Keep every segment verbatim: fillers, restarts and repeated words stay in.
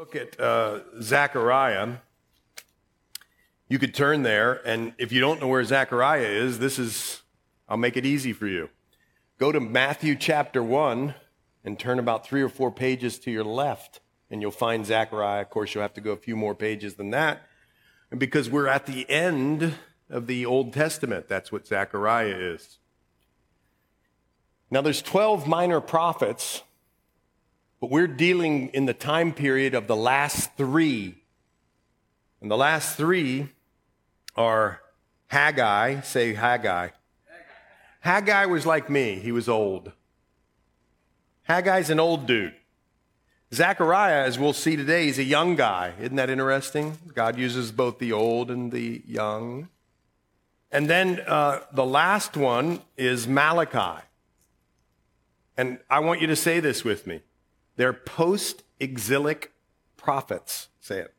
Look at uh, Zechariah. You could turn there, and if you don't know where Zechariah is, this is, I'll make it easy for you. Go to Matthew chapter one and turn about three or four pages to your left, and you'll find Zechariah. Of course, you'll have to go a few more pages than that, and because we're at the end of the Old Testament. That's what Zechariah is. Now, there's twelve minor prophets, but we're dealing in the time period of the last three. And the last three are Haggai. Say Haggai. Haggai. Haggai was like me. He was old. Haggai's an old dude. Zechariah, as we'll see today, is a young guy. Isn't that interesting? God uses both the old and the young. And then uh, the last one is Malachi. And I want you to say this with me. They're post-exilic prophets. Say it.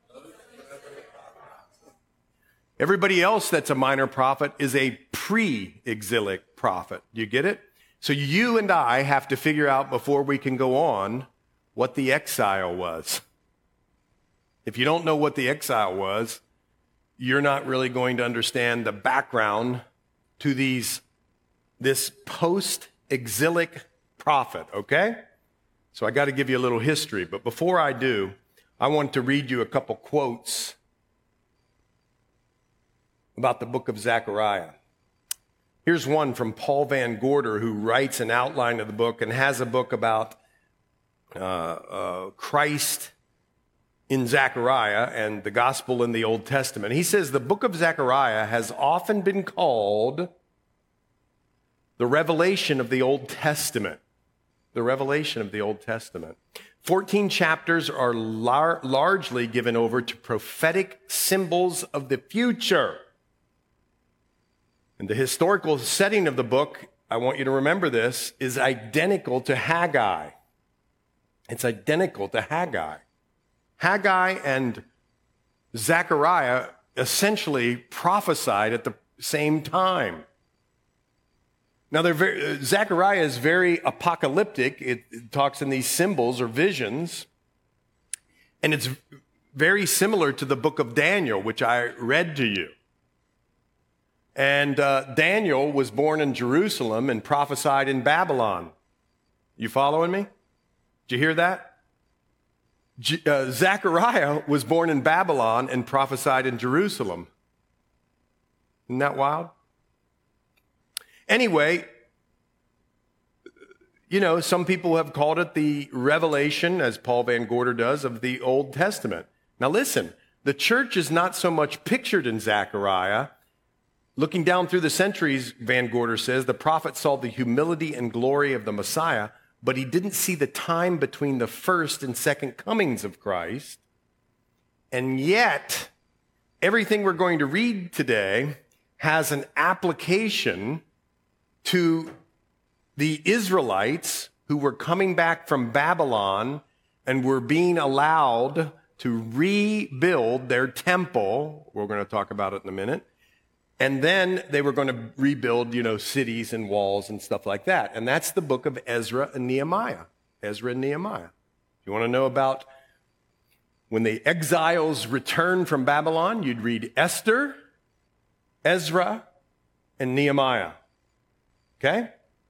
Everybody else that's a minor prophet is a pre-exilic prophet. Do you get it? So you and I have to figure out before we can go on what the exile was. If you don't know what the exile was, you're not really going to understand the background to these this post-exilic prophet, okay? So I got to give you a little history, but before I do, I want to read you a couple quotes about the book of Zechariah. Here's one from Paul Van Gorder, who writes an outline of the book and has a book about uh, uh, Christ in Zechariah and the gospel in the Old Testament. He says the book of Zechariah has often been called the revelation of the Old Testament. The revelation of the Old Testament. Fourteen chapters are lar- largely given over to prophetic symbols of the future. And the historical setting of the book, I want you to remember this, is identical to Haggai. It's identical to Haggai. Haggai and Zechariah essentially prophesied at the same time. Now, they're very, Zechariah is very apocalyptic. It, it talks in these symbols or visions. And it's very similar to the book of Daniel, which I read to you. And uh, Daniel was born in Jerusalem and prophesied in Babylon. You following me? Did you hear that? Je- uh, Zechariah was born in Babylon and prophesied in Jerusalem. Isn't that wild? Anyway, you know, some people have called it the revelation, as Paul Van Gorder does, of the Old Testament. Now listen, the church is not so much pictured in Zechariah. Looking down through the centuries, Van Gorder says, the prophet saw the humility and glory of the Messiah, but he didn't see the time between the first and second comings of Christ. And yet, everything we're going to read today has an application to the Israelites who were coming back from Babylon and were being allowed to rebuild their temple. We're going to talk about it in a minute. And then they were going to rebuild, you know, cities and walls and stuff like that. And that's the book of Ezra and Nehemiah. Ezra and Nehemiah. If you want to know about when the exiles returned from Babylon, you'd read Esther, Ezra, and Nehemiah. Okay?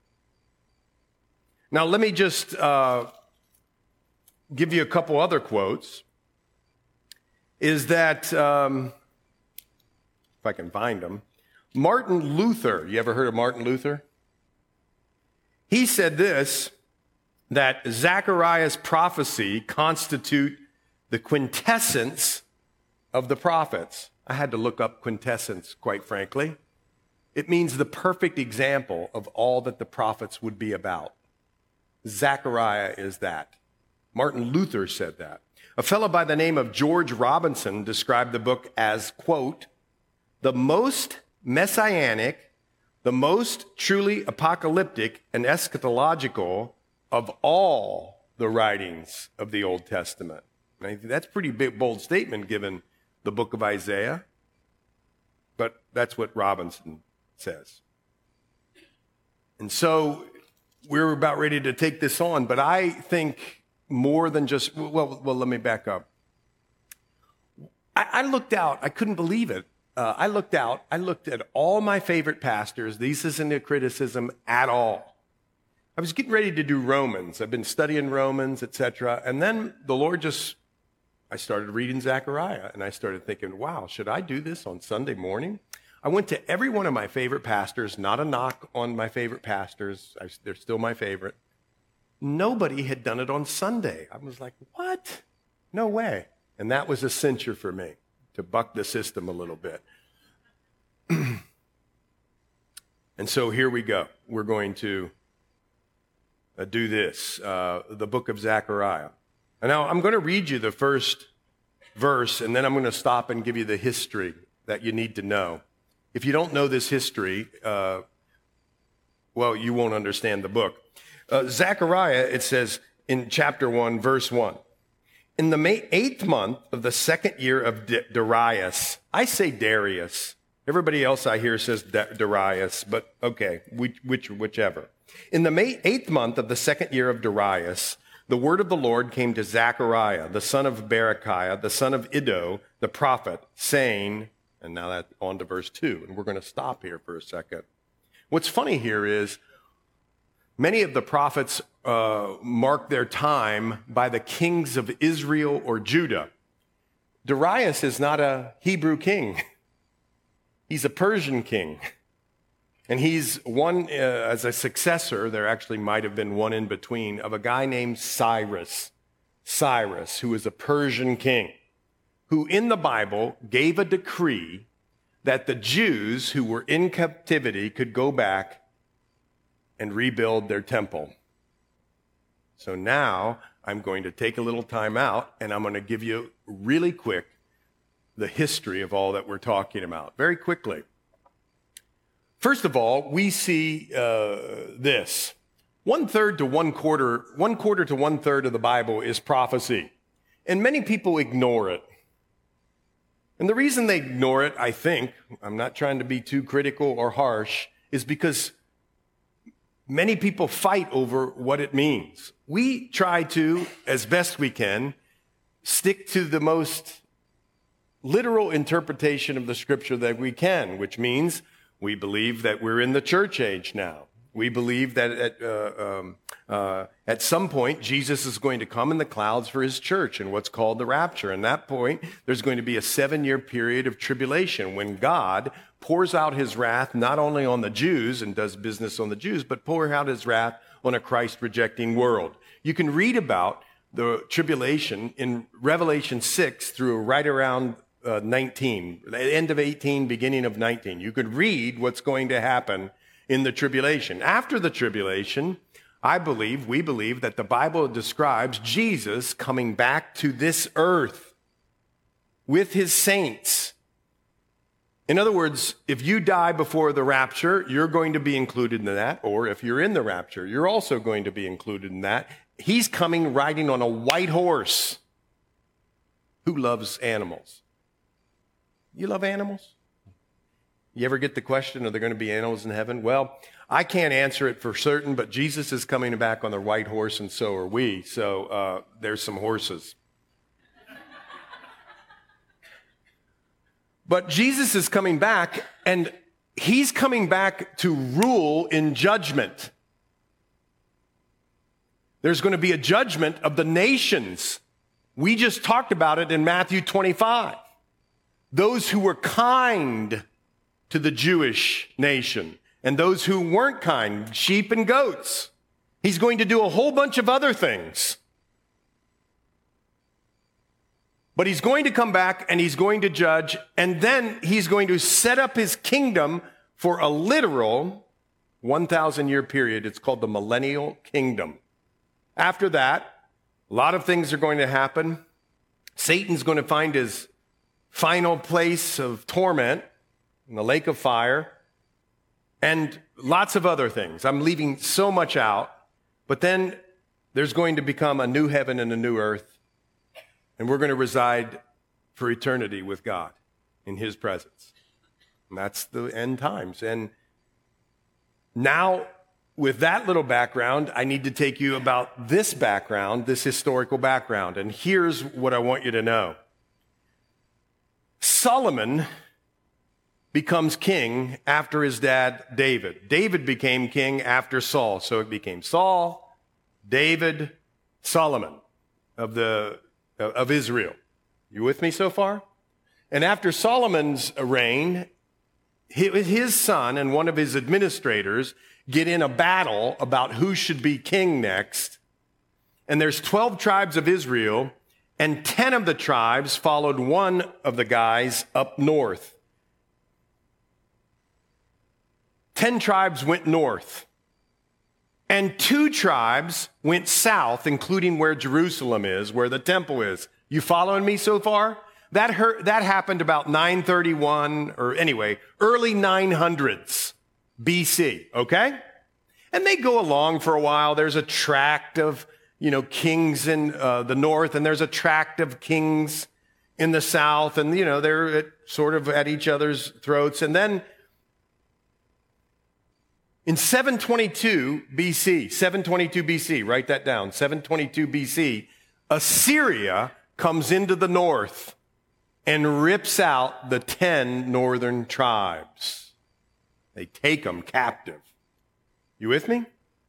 Now, let me just uh, give you a couple other quotes. Is that, um, if I can find them, Martin Luther. You ever heard of Martin Luther? He said this, that Zechariah's prophecy constitute the quintessence of the prophets. I had to look up quintessence, quite frankly. It means the perfect example of all that the prophets would be about. Zechariah is that. Martin Luther said that. A fellow by the name of George Robinson described the book as, quote, the most messianic, the most truly apocalyptic and eschatological of all the writings of the Old Testament. And I think that's a pretty big, bold statement given the book of Isaiah, but that's what Robinson says. And so we're about ready to take this on, but I think more than just, well, well, let me back up. I, I looked out. I couldn't believe it. Uh, I looked out. I looked at all my favorite pastors. This isn't a criticism at all. I was getting ready to do Romans. I've been studying Romans, et cetera. And then the Lord just, I started reading Zechariah, and I started thinking, wow, should I do this on Sunday morning? I went to every one of my favorite pastors, not a knock on my favorite pastors. I, they're still my favorite. Nobody had done it on Sunday. I was like, what? No way. And that was a censure for me, to buck the system a little bit. And so here we go. We're going to uh, do this, uh, the book of Zechariah. And now I'm going to read you the first verse, and then I'm going to stop and give you the history that you need to know. If you don't know this history, uh, well, you won't understand the book. Uh, Zechariah, it says in chapter one, verse one, in the eighth month of the second year of D- Darius, I say Darius. Everybody else I hear says D- Darius, but okay, which, which, whichever. In the May, eighth month of the second year of Darius, the word of the Lord came to Zechariah, the son of Berechiah, the son of Iddo, the prophet, saying, and now that on to verse two, and we're going to stop here for a second. What's funny here is many of the prophets uh, mark their time by the kings of Israel or Judah. Darius is not a Hebrew king. He's a Persian king. And he's one, uh, as a successor, there actually might have been one in between, of a guy named Cyrus. Cyrus, who was a Persian king, who in the Bible gave a decree that the Jews who were in captivity could go back and rebuild their temple. So now I'm going to take a little time out, and I'm going to give you really quick the history of all that we're talking about, very quickly. First of all, we see uh, this. One third to one quarter, one quarter to one third of the Bible is prophecy. And many people ignore it. And the reason they ignore it, I think, I'm not trying to be too critical or harsh, is because many people fight over what it means. We try to, as best we can, stick to the most literal interpretation of the scripture that we can, which means we believe that we're in the church age now. We believe that at, uh, um, uh, at some point, Jesus is going to come in the clouds for his church in what's called the rapture. And at that point, there's going to be a seven-year period of tribulation when God pours out his wrath not only on the Jews and does business on the Jews, but pours out his wrath on a Christ-rejecting world. You can read about the tribulation in Revelation six through right around uh, nineteen, the end of eighteen, beginning of nineteen. You could read what's going to happen in the tribulation. After the tribulation, I believe, we believe that the Bible describes Jesus coming back to this earth with his saints. In other words, if you die before the rapture, you're going to be included in that. Or if you're in the rapture, you're also going to be included in that. He's coming riding on a white horse. Who loves animals? You love animals? You ever get the question, are there going to be animals in heaven? Well, I can't answer it for certain, but Jesus is coming back on the white horse, and so are we. So uh, there's some horses. But Jesus is coming back, and he's coming back to rule in judgment. There's going to be a judgment of the nations. We just talked about it in Matthew twenty-five. Those who were kind to the Jewish nation, and those who weren't kind, sheep and goats. He's going to do a whole bunch of other things. But he's going to come back and he's going to judge, and then he's going to set up his kingdom for a literal one thousand year period. It's called the millennial kingdom. After that, a lot of things are going to happen. Satan's going to find his final place of torment in the lake of fire, and lots of other things. I'm leaving so much out, but then there's going to become a new heaven and a new earth, and we're going to reside for eternity with God in his presence. And that's the end times. And now with that little background, I need to take you about this background, this historical background. And here's what I want you to know. Solomon becomes king after his dad, David. David became king after Saul. So it became Saul, David, Solomon of the, of Israel. You with me so far? And after Solomon's reign, his son and one of his administrators get in a battle about who should be king next. And there's twelve tribes of Israel, and ten of the tribes followed one of the guys up north. ten tribes went north, and two tribes went south, including where Jerusalem is, where the temple is. You following me so far? That hurt, that happened about nine thirty-one, or anyway, early nine hundreds B C, okay? And they go along for a while. There's a tract of, you know, kings in uh, the north, and there's a tract of kings in the south, and, you know, they're at, sort of at each other's throats. And then in seven twenty-two B C, seven twenty-two B C, write that down, seven twenty-two B C, Assyria comes into the north and rips out the ten northern tribes. They take them captive. You with me?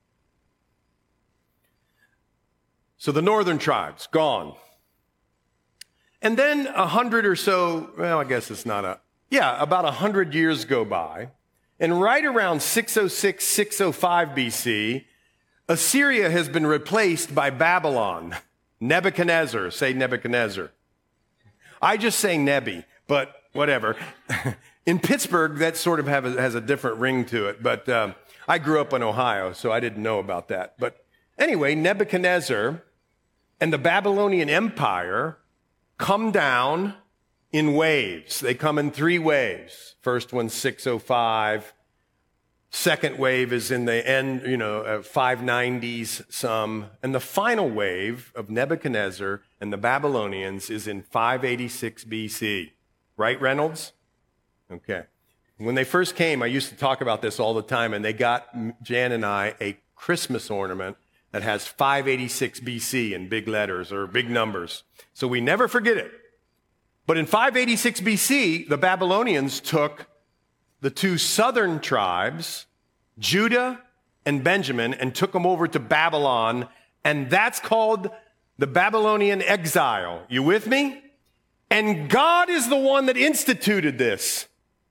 So the northern tribes, gone. And then a hundred or so, well, I guess it's not a, yeah, about a hundred years go by. And right around six oh six, six oh five B C, Assyria has been replaced by Babylon. Nebuchadnezzar, say Nebuchadnezzar. I just say Nebi, but whatever. In Pittsburgh, that sort of have a, has a different ring to it, but um, I grew up in Ohio, so I didn't know about that. But anyway, Nebuchadnezzar and the Babylonian Empire come down in waves. They come in three waves. First one's six oh five. Second wave is in the end, you know, uh, five nineties some. And the final wave of Nebuchadnezzar and the Babylonians is in five eighty-six B C. Right, Reynolds? Okay. When they first came, I used to talk about this all the time, and they got Jan and I a Christmas ornament that has five eighty-six B C in big letters or big numbers. So we never forget it. But in five eighty-six B C, the Babylonians took the two southern tribes, Judah and Benjamin, and took them over to Babylon, and that's called the Babylonian exile. You with me? And God is the one that instituted this.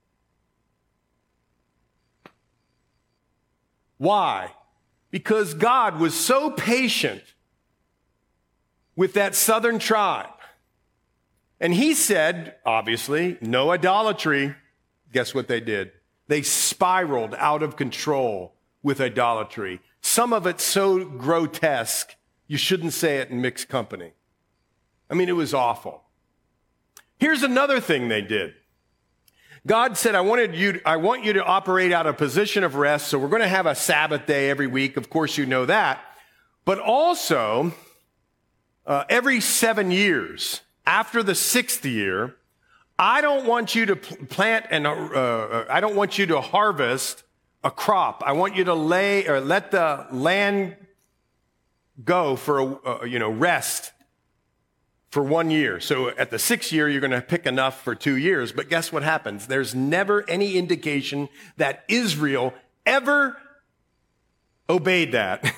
Why? Because God was so patient with that southern tribe. And he said, obviously, no idolatry. Guess what they did? They spiraled out of control with idolatry. Some of it so grotesque, you shouldn't say it in mixed company. I mean, it was awful. Here's another thing they did. God said, I wanted you, I want you to operate out of a position of rest, so we're going to have a Sabbath day every week. Of course, you know that. But also, uh, every seven years, after the sixth year, I don't want you to plant and, uh, uh, I don't want you to harvest a crop. I want you to lay, or let the land go for, a, uh, you know, rest for one year. So at the sixth year, you're going to pick enough for two years. But guess what happens? There's never any indication that Israel ever obeyed that.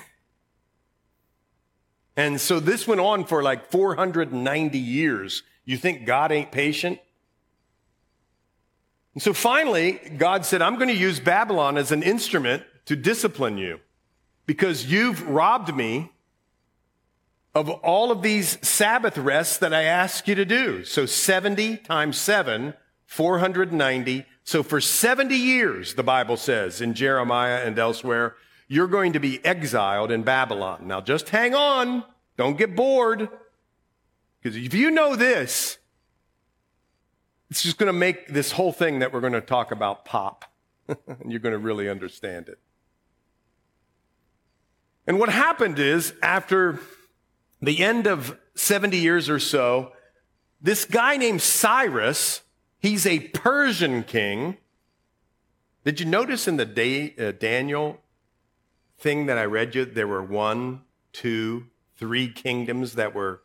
And so this went on for like four hundred ninety years. You think God ain't patient? And so finally, God said, I'm going to use Babylon as an instrument to discipline you because you've robbed me of all of these Sabbath rests that I asked you to do. So seventy times seven, four hundred ninety. So for seventy years, the Bible says in Jeremiah and elsewhere, you're going to be exiled in Babylon. Now just hang on. Don't get bored. Because if you know this, it's just going to make this whole thing that we're going to talk about pop. And you're going to really understand it. And what happened is, after the end of seventy years or so, this guy named Cyrus, he's a Persian king. Did you notice in the day, uh, Daniel thing that I read you, there were one, two, three kingdoms that were,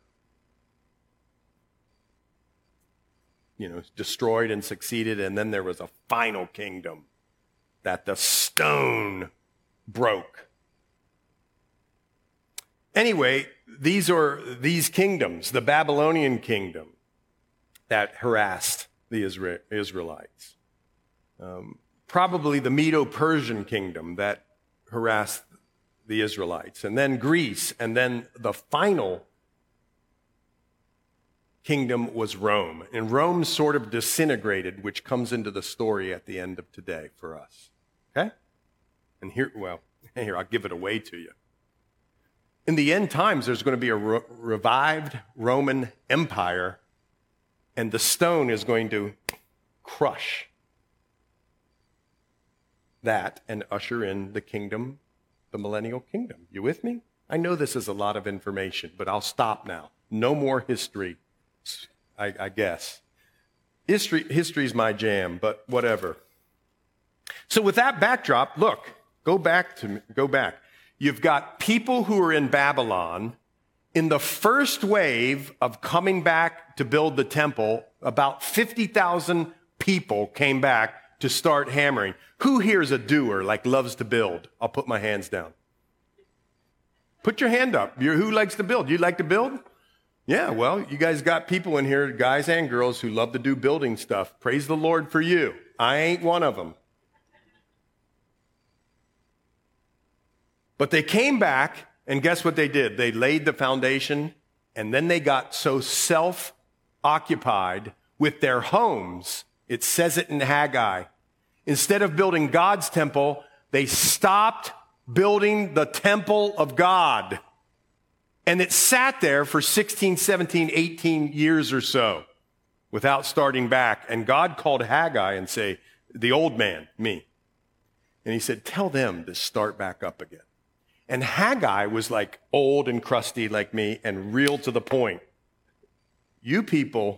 you know, destroyed and succeeded, and then there was a final kingdom that the stone broke. Anyway, these are these kingdoms, the Babylonian kingdom that harassed the Isra- Israelites. Um, probably the Medo-Persian kingdom that harassed the Israelites, and then Greece, and then the final kingdom was Rome. And Rome sort of disintegrated, which comes into the story at the end of today for us. Okay? And here, well, here, I'll give it away to you. In the end times, there's going to be a re- revived Roman Empire, and the stone is going to crush that and usher in the kingdom, the millennial kingdom. You with me? I know this is a lot of information, but I'll stop now. No more history, I, I guess. History, history's my jam, but whatever. So with that backdrop, look, go back to go back. You've got people who are in Babylon. In the first wave of coming back to build the temple, about fifty thousand people came back to start hammering. Who here is a doer, like loves to build? I'll put my hands down. Put your hand up. You're, who likes to build? You like to build? Yeah, well, you guys got people in here, guys and girls, who love to do building stuff. Praise the Lord for you. I ain't one of them. But they came back, and guess what they did? They laid the foundation, and then they got so self-occupied with their homes. It says it in Haggai. Instead of building God's temple, they stopped building the temple of God. And it sat there for sixteen, seventeen, eighteen years or so without starting back. And God called Haggai and say, the old man, me. And he said, tell them to start back up again. And Haggai was like old and crusty like me and real to the point. You people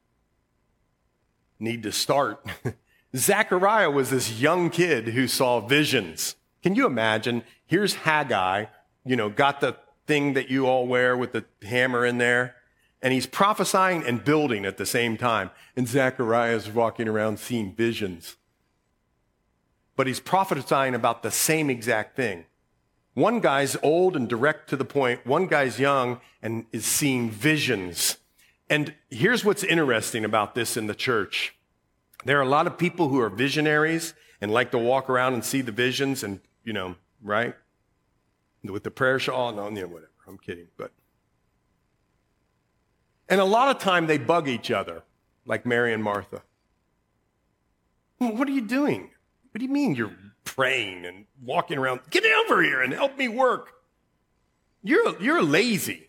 need to start. Zechariah was this young kid who saw visions. Can you imagine? Here's Haggai, you know, got the thing that you all wear with the hammer in there, and he's prophesying and building at the same time. And Zechariah is walking around seeing visions. But he's prophesying about the same exact thing. One guy's old and direct to the point. One guy's young and is seeing visions. And here's what's interesting about this in the church. There are a lot of people who are visionaries and like to walk around and see the visions and, you know, right? With the prayer shawl, no, you know, whatever. I'm kidding, but. And a lot of time they bug each other, like Mary and Martha. What are you doing? What do you mean you're praying and walking around? Get over here and help me work. You're, you're lazy.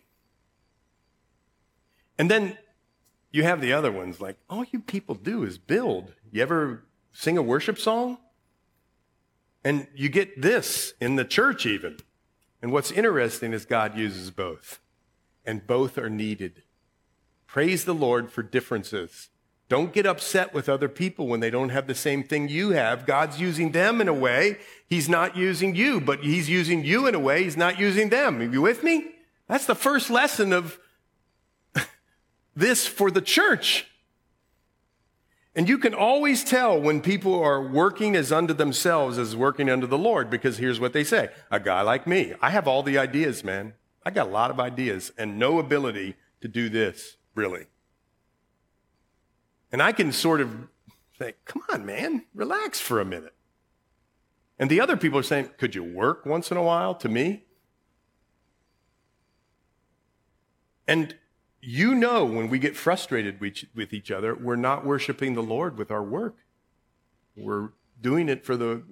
And then you have the other ones like, all you people do is build. You ever sing a worship song? And you get this in the church even. And what's interesting is God uses both. And both are needed. Praise the Lord for differences. Don't get upset with other people when they don't have the same thing you have. God's using them in a way. He's not using you, but he's using you in a way. He's not using them. Are you with me? That's the first lesson of this for the church. And you can always tell when people are working as unto themselves as working unto the Lord, because here's what they say. A guy like me, I have all the ideas, man. I got a lot of ideas and no ability to do this, really. And I can sort of say, come on, man, relax for a minute. And the other people are saying, could you work once in a while to me? And you know when we get frustrated with each other, we're not worshiping the Lord with our work. We're doing it for the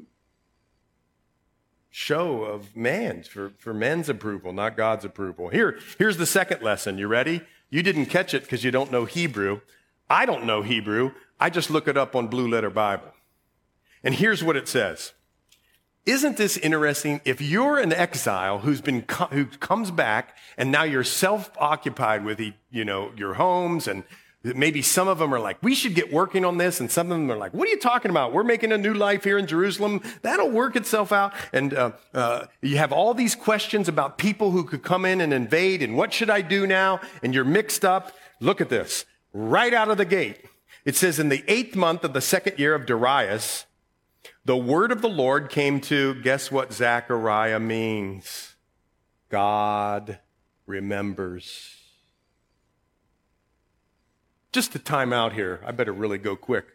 show of man's, for, for men's approval, not God's approval. Here, here's the second lesson. You ready? You didn't catch it because you don't know Hebrew. I don't know Hebrew. I just look it up on Blue Letter Bible. And here's what it says. Isn't this interesting? If you're an exile who's been who comes back and now you're self-occupied with, you know, your homes and Maybe some of them are like, we should get working on this. And some of them are like, what are you talking about? We're making a new life here in Jerusalem. That'll work itself out. And uh, uh, you have all these questions about people who could come in and invade. And what should I do now? And you're mixed up. Look at this. Right out of the gate. It says, in the eighth month of the second year of Darius, the word of the Lord came to, guess what Zechariah means? God remembers. Just to time out here, I better really go quick.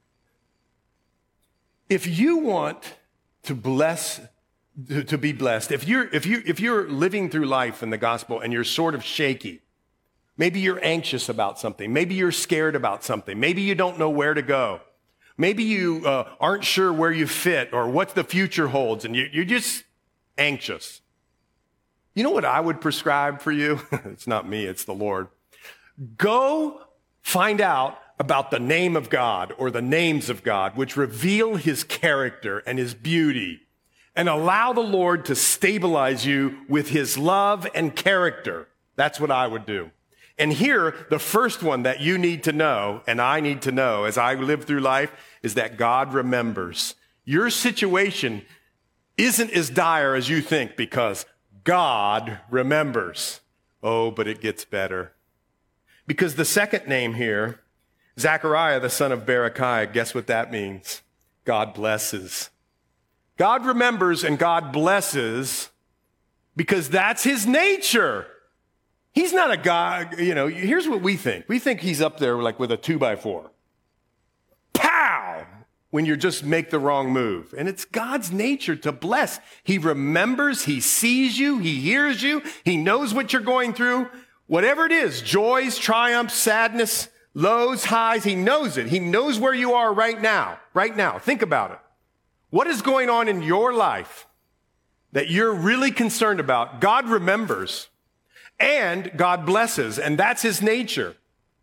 If you want to bless, to, to be blessed, if you're, if you, if you're living through life in the gospel and you're sort of shaky, maybe you're anxious about something, maybe you're scared about something, maybe you don't know where to go, maybe you uh, aren't sure where you fit or what the future holds, and you, you're just anxious. You know what I would prescribe for you? It's not me, it's the Lord. Go find out about the name of God or the names of God, which reveal his character and his beauty, and allow the Lord to stabilize you with his love and character. That's what I would do. And here, the first one that you need to know, and I need to know as I live through life, is that God remembers. Your situation isn't as dire as you think because God remembers. Oh, but it gets better. Because the second name here, Zechariah, the son of Berechiah, guess what that means? God blesses. God remembers and God blesses because that's his nature. He's not a God, you know, here's what we think. We think he's up there like with a two by four. Pow! When you just make the wrong move. And it's God's nature to bless. He remembers, he sees you, he hears you, he knows what you're going through. Whatever it is, joys, triumphs, sadness, lows, highs, he knows it. He knows where you are right now. Right now. Think about it. What is going on in your life that you're really concerned about? God remembers and God blesses, and that's his nature.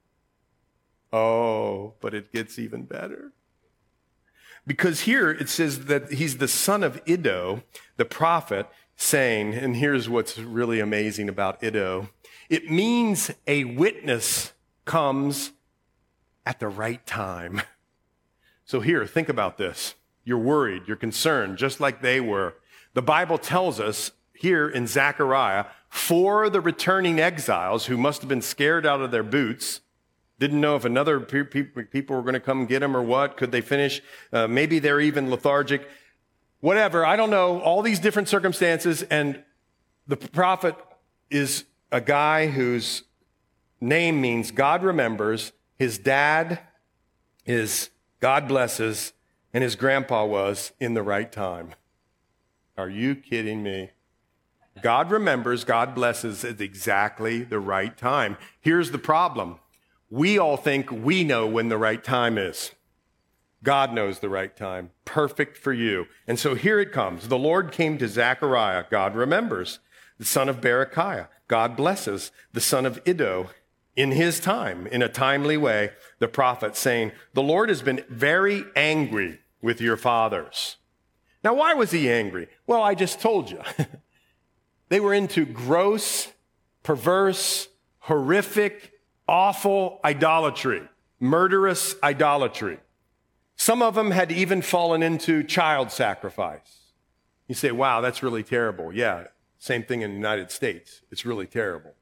Oh, but it gets even better. Because here it says that he's the son of Iddo, the prophet, saying, and here's what's really amazing about Iddo. It means a witness comes at the right time. So here, think about this. You're worried, you're concerned, just like they were. The Bible tells us here in Zechariah, for the returning exiles who must have been scared out of their boots, didn't know if another pe- pe- people were going to come get them or what. Could they finish? Uh, maybe they're even lethargic. Whatever, I don't know. All these different circumstances, and the prophet is a guy whose name means God remembers. His dad is God blesses, and his grandpa was in the right time. Are you kidding me? God remembers, God blesses at exactly the right time. Here's the problem. We all think we know when the right time is. God knows the right time. Perfect for you. And so here it comes. The Lord came to Zechariah. God remembers. The son of Berechiah. God blesses. The son of Iddo. In his time, in a timely way, the prophet saying, the Lord has been very angry with your fathers. Now, why was he angry? Well, I just told you. They were into gross, perverse, horrific, awful idolatry, murderous idolatry. Some of them had even fallen into child sacrifice. You say, wow, that's really terrible. Yeah, same thing in the United States. It's really terrible.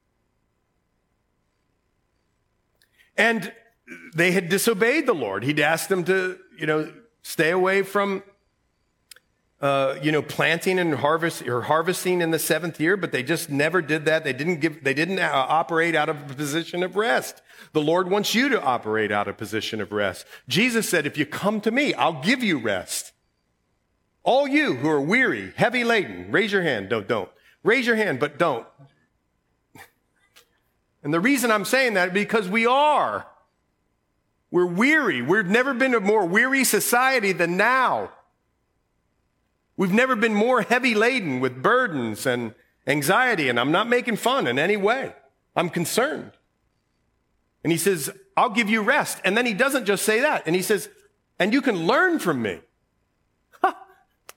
And they had disobeyed the Lord. He'd asked them to, you know, stay away from, uh, you know, planting and harvest or harvesting in the seventh year, but they just never did that. They didn't give, they didn't uh, operate out of a position of rest. The Lord wants you to operate out of a position of rest. Jesus said, if you come to me, I'll give you rest. All you who are weary, heavy laden, raise your hand. Don't, don't. Raise your hand, but don't. And the reason I'm saying that is because we are. We're weary. We've never been a more weary society than now. We've never been more heavy laden with burdens and anxiety, and I'm not making fun in any way. I'm concerned. And he says, I'll give you rest. And then he doesn't just say that. And he says, and you can learn from me. Huh.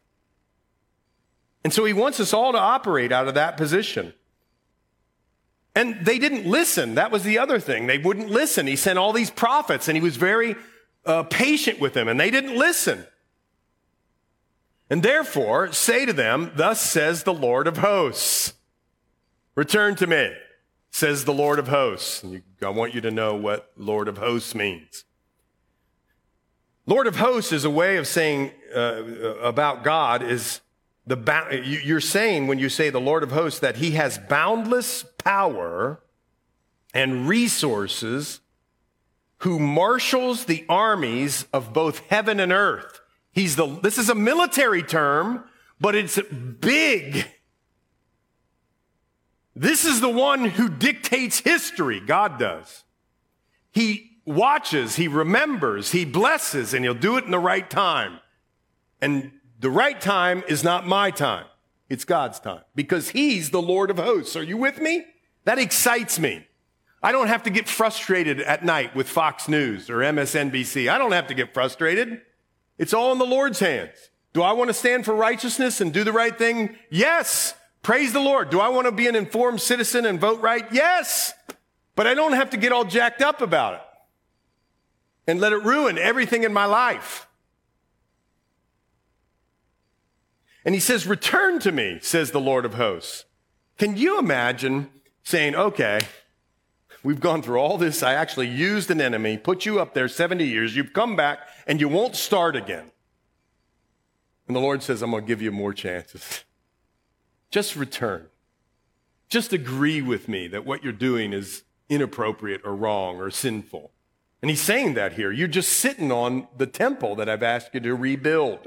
And so he wants us all to operate out of that position. And they didn't listen. That was the other thing. They wouldn't listen. He sent all these prophets, and he was very uh, patient with them, and they didn't listen. And therefore, say to them, thus says the Lord of hosts. Return to me, says the Lord of hosts. And you, I want you to know what Lord of hosts means. Lord of hosts is a way of saying uh, about God is the you're saying when you say the Lord of hosts that he has boundless power and resources, who marshals the armies of both heaven and earth. He's the, this is a military term, but it's big. This is the one who dictates history. God does. He watches, he remembers, he blesses, and he'll do it in the right time. And the right time is not my time. It's God's time, because he's the Lord of hosts. Are you with me? That excites me. I don't have to get frustrated at night with Fox News or M S N B C. I don't have to get frustrated. It's all in the Lord's hands. Do I want to stand for righteousness and do the right thing? Yes. Praise the Lord. Do I want to be an informed citizen and vote right? Yes. But I don't have to get all jacked up about it and let it ruin everything in my life. And he says, return to me, says the Lord of hosts. Can you imagine saying, okay, we've gone through all this. I actually used an enemy, put you up there seventy years. You've come back and you won't start again. And the Lord says, I'm going to give you more chances. Just return. Just agree with me that what you're doing is inappropriate or wrong or sinful. And he's saying that here. You're just sitting on the temple that I've asked you to rebuild.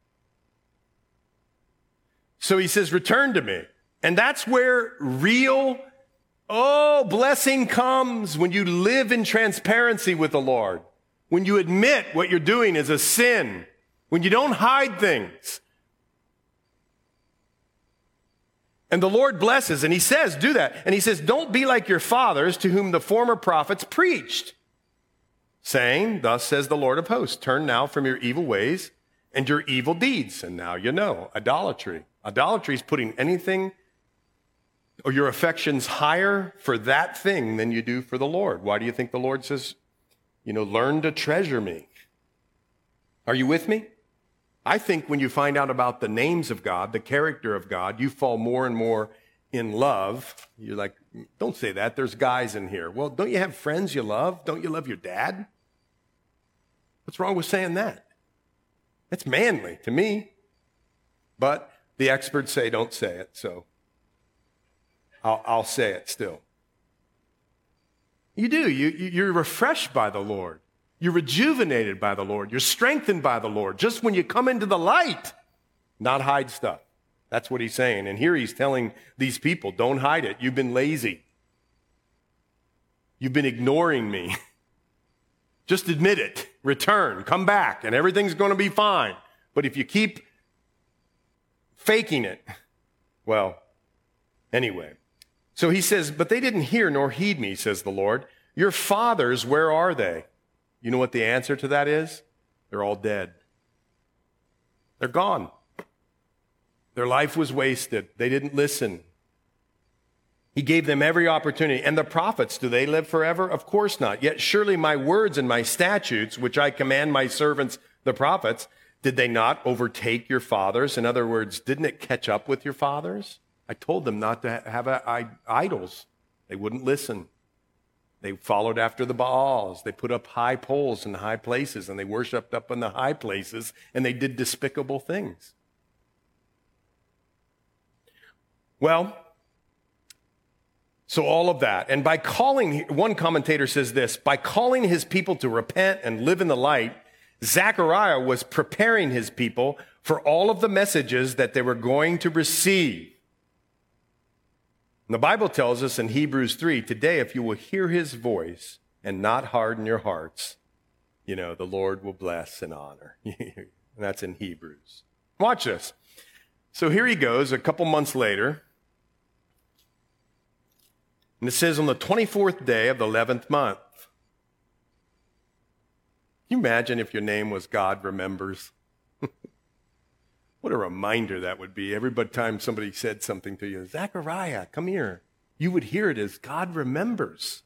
So he says, return to me. And that's where real, oh, blessing comes, when you live in transparency with the Lord. When you admit what you're doing is a sin. When you don't hide things. And the Lord blesses, and he says, do that. And he says, don't be like your fathers, to whom the former prophets preached, saying, thus says the Lord of hosts, turn now from your evil ways and your evil deeds. And now you know, idolatry. Idolatry is putting anything or your affections higher for that thing than you do for the Lord. Why do you think the Lord says, you know, learn to treasure me? Are you with me? I think when you find out about the names of God, the character of God, you fall more and more in love. You're like, don't say that. There's guys in here. Well, don't you have friends you love? Don't you love your dad? What's wrong with saying that? That's manly to me. But the experts say don't say it, so I'll, I'll say it still. You do. You, you're refreshed by the Lord. You're rejuvenated by the Lord. You're strengthened by the Lord. Just when you come into the light, not hide stuff. That's what he's saying. And here he's telling these people, don't hide it. You've been lazy. You've been ignoring me. Just admit it. Return. Come back. And everything's going to be fine. But if you keep faking it, well, anyway. So he says, but they didn't hear nor heed me, says the Lord. Your fathers, where are they? You know what the answer to that is? They're all dead. They're gone. Their life was wasted. They didn't listen. He gave them every opportunity. And the prophets, do they live forever? Of course not. Yet surely my words and my statutes, which I command my servants, the prophets, did they not overtake your fathers? In other words, didn't it catch up with your fathers? I told them not to have idols. They wouldn't listen. They followed after the Baals. They put up high poles in high places, and they worshiped up in the high places, and they did despicable things. Well, so all of that. And by calling, one commentator says this, by calling his people to repent and live in the light, Zechariah was preparing his people for all of the messages that they were going to receive. And the Bible tells us in Hebrews three, today, if you will hear his voice and not harden your hearts, you know, the Lord will bless and honor. And that's in Hebrews. Watch this. So here he goes a couple months later. And it says on the twenty-fourth day of the eleventh month. Can you imagine if your name was God Remembers? What a reminder that would be. Every time somebody said something to you, Zechariah, come here. you would hear it as God remembers.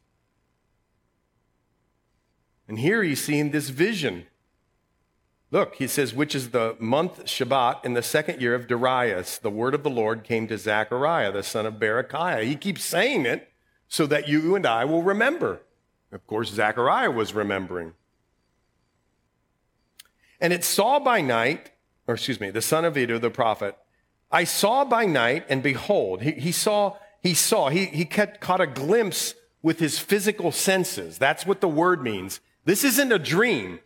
And here he's seeing this vision. Look, he says, which is the month Shabbat in the second year of Darius. The word of the Lord came to Zechariah, the son of Berechiah. He keeps saying it so that you and I will remember. Of course, Zechariah was remembering. And it saw by night, or excuse me, the son of Iddo, the prophet, I saw by night, and behold, he, he saw, he saw, he, he caught a glimpse with his physical senses. That's what the word means. This isn't a dream.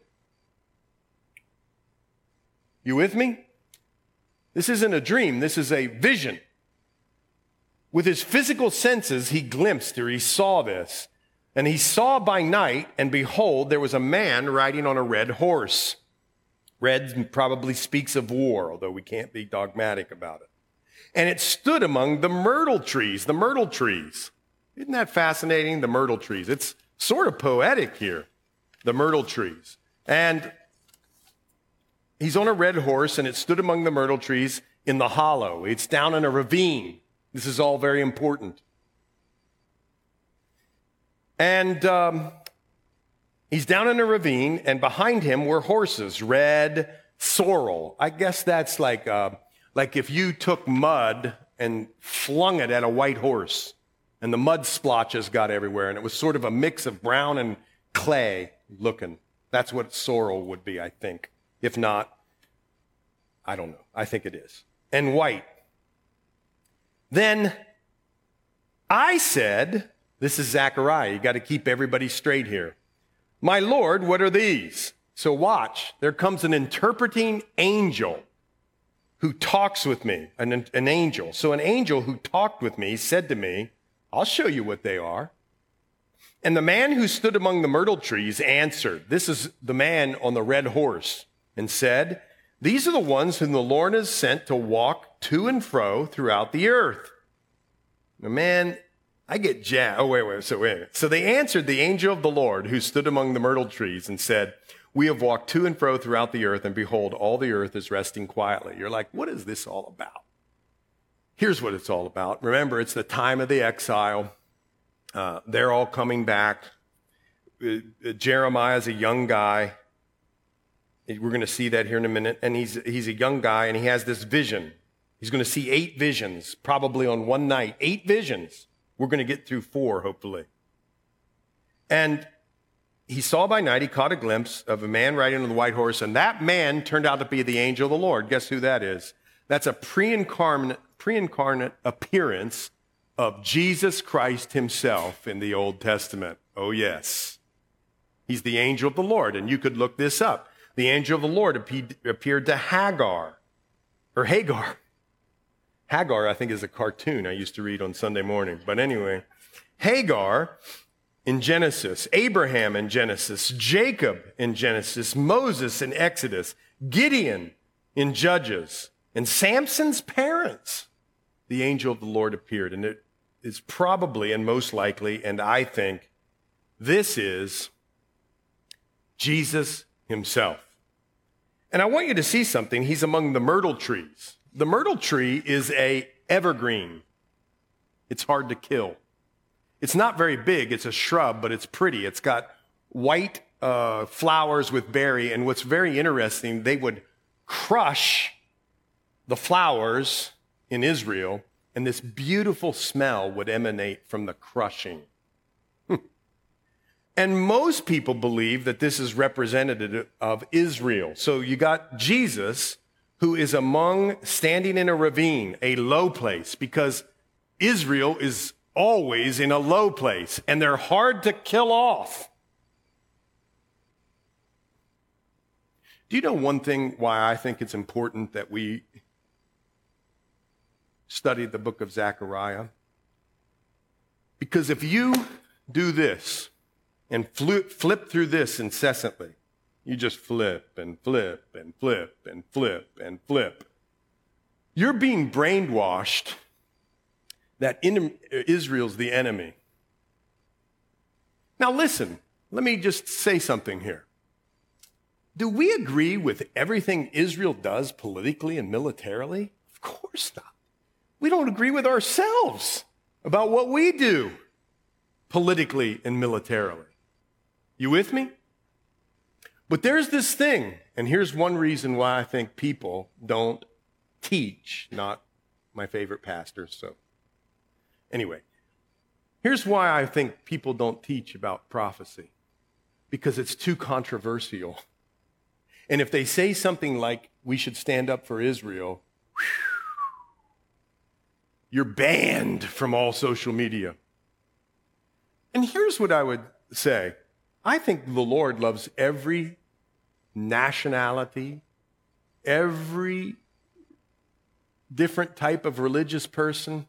You with me? This isn't a dream. This is a vision. With his physical senses, he glimpsed or he saw this. And he saw by night, and behold, there was a man riding on a red horse. Red probably speaks of war, although we can't be dogmatic about it. And it stood among the myrtle trees, the myrtle trees. Isn't that fascinating? The myrtle trees. It's sort of poetic here, the myrtle trees. And he's on a red horse, and it stood among the myrtle trees in the hollow. It's down in a ravine. This is all very important. And um, he's down in a ravine, and behind him were horses, red sorrel. I guess that's like uh, like if you took mud and flung it at a white horse, and the mud splotches got everywhere, and it was sort of a mix of brown and clay looking. That's what sorrel would be, I think. If not, I don't know. I think it is. And white. Then I said, this is Zechariah. You got to keep everybody straight here. My Lord, what are these? So watch. There comes an interpreting angel who talks with me, an, an angel. So an angel who talked with me said to me, I'll show you what they are. And the man who stood among the myrtle trees answered, this is the man on the red horse, and said, these are the ones whom the Lord has sent to walk to and fro throughout the earth. Now, man, I get jazzed. Oh, wait, wait, so wait a minute. So they answered the angel of the Lord who stood among the myrtle trees and said, we have walked to and fro throughout the earth, and behold, all the earth is resting quietly. You're like, what is this all about? Here's what it's all about. Remember, it's the time of the exile. Uh, they're all coming back. Uh, Jeremiah's a young guy. We're going to see that here in a minute. And he's, he's a young guy, and he has this vision. He's going to see eight visions, probably on one night. Eight visions. We're going to get through four, hopefully. And he saw by night, he caught a glimpse of a man riding on the white horse, and that man turned out to be the angel of the Lord. Guess who that is? That's a pre-incarnate, pre-incarnate appearance of Jesus Christ himself in the Old Testament. Oh, yes. He's the angel of the Lord, and you could look this up. The angel of the Lord appeared to Hagar, or Hagar. Hagar, I think, is a cartoon I used to read on Sunday morning. But anyway, Hagar in Genesis, Abraham in Genesis, Jacob in Genesis, Moses in Exodus, Gideon in Judges, and Samson's parents. The angel of the Lord appeared, and it is probably and most likely, and I think, this is Jesus himself. And I want you to see something. He's among the myrtle trees. The myrtle tree is a evergreen. It's hard to kill. It's not very big. It's a shrub, but it's pretty. It's got white uh, flowers with berry. And what's very interesting, they would crush the flowers in Israel, and this beautiful smell would emanate from the crushing. And most people believe that this is representative of Israel. So you got Jesus, who is among, standing in a ravine, a low place, because Israel is always in a low place, and they're hard to kill off. Do you know one thing why I think it's important that we study the book of Zechariah? Because if you do this and flip, flip through this incessantly, you just flip and flip and flip and flip and flip, you're being brainwashed that Israel's the enemy. Now listen, let me just say something here. Do we agree with everything Israel does politically and militarily? Of course not. We don't agree with ourselves. about what we do politically and militarily. You with me? But there's this thing, and here's one reason why I think people don't teach, not my favorite pastors. So anyway, here's why I think people don't teach about prophecy. Because it's too controversial. And if they say something like, we should stand up for Israel, whew, you're banned from all social media. And here's what I would say. I think the Lord loves every nationality, every different type of religious person.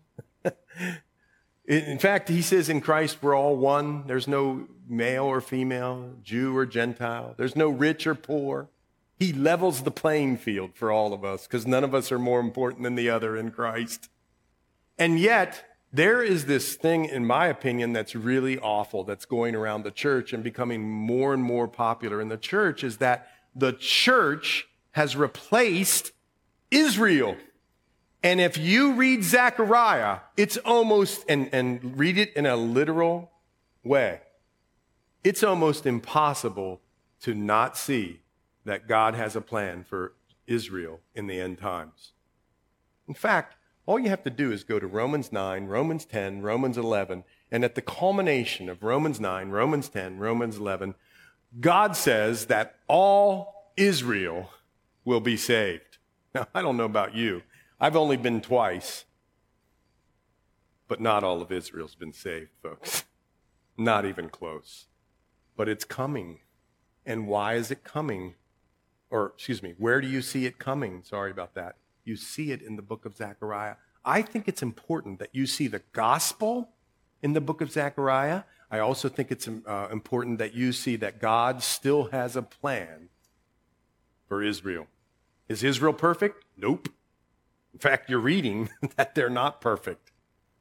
In fact, he says in Christ, we're all one. There's no male or female, Jew or Gentile. There's no rich or poor. He levels the playing field for all of us because none of us are more important than the other in Christ. And yet, there is this thing, in my opinion, that's really awful that's going around the church and becoming more and more popular in the church, is that the church has replaced Israel. And if you read Zechariah, it's almost, and, and read it in a literal way, it's almost impossible to not see that God has a plan for Israel in the end times. In fact, all you have to do is go to Romans nine, Romans ten, Romans eleven, and at the culmination of Romans nine, Romans ten, Romans eleven, God says that all Israel will be saved. Now, I don't know about you. I've only been twice, but not all of Israel's been saved, folks. Not even close. But it's coming. And why is it coming? Or, excuse me, where do you see it coming? Sorry about that. You see it in the book of Zechariah. I think it's important that you see the gospel in the book of Zechariah. I also think it's uh, important that you see that God still has a plan for Israel. Is Israel perfect? Nope. In fact, you're reading that they're not perfect.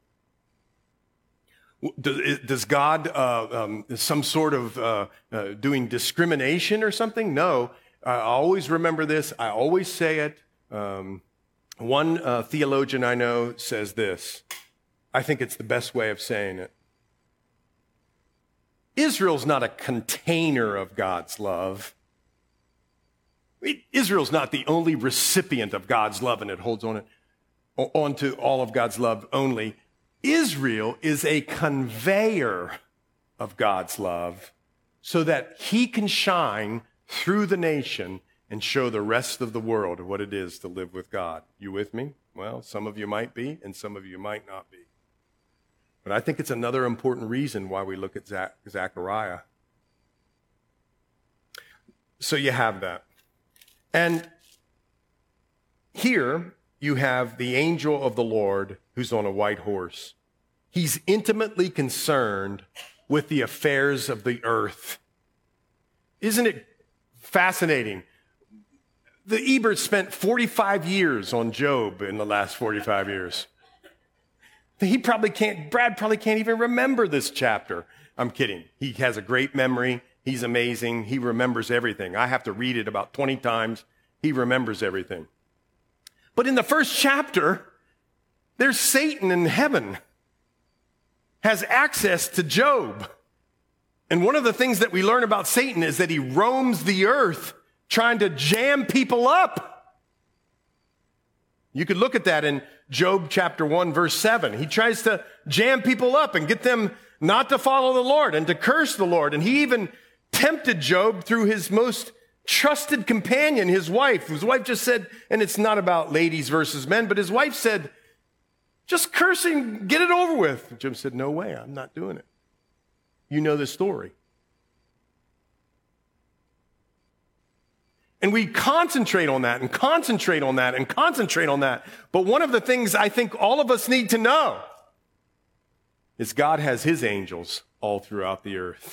Does God, uh, um, some sort of uh, uh, doing discrimination or something? No. I always remember this. I always say it. Um, one uh, theologian I know says this. I think it's the best way of saying it. Israel's not a container of God's love. Israel's not the only recipient of God's love and it holds on it onto all of God's love only. Israel is a conveyor of God's love so that he can shine through the nation and show the rest of the world what it is to live with God. You with me? Well, some of you might be and some of you might not be. But I think it's another important reason why we look at Zach- Zechariah. So you have that. And here you have the angel of the Lord who's on a white horse. He's intimately concerned with the affairs of the earth. Isn't it fascinating? The Ebert spent forty-five years on Job in the last forty-five years. He probably can't, Brad probably can't even remember this chapter. I'm kidding. He has a great memory. He's amazing. He remembers everything. I have to read it about twenty times. He remembers everything. But in the first chapter, there's Satan in heaven, has access to Job. And one of the things that we learn about Satan is that he roams the earth trying to jam people up. You could look at that in Job chapter one, verse seven. He tries to jam people up and get them not to follow the Lord and to curse the Lord. And he even tempted Job through his most trusted companion, his wife. His wife just said, and it's not about ladies versus men, but his wife said, just curse him, get it over with. And Job said, no way, I'm not doing it. You know the story. And we concentrate on that and concentrate on that and concentrate on that. But one of the things I think all of us need to know is God has his angels all throughout the earth.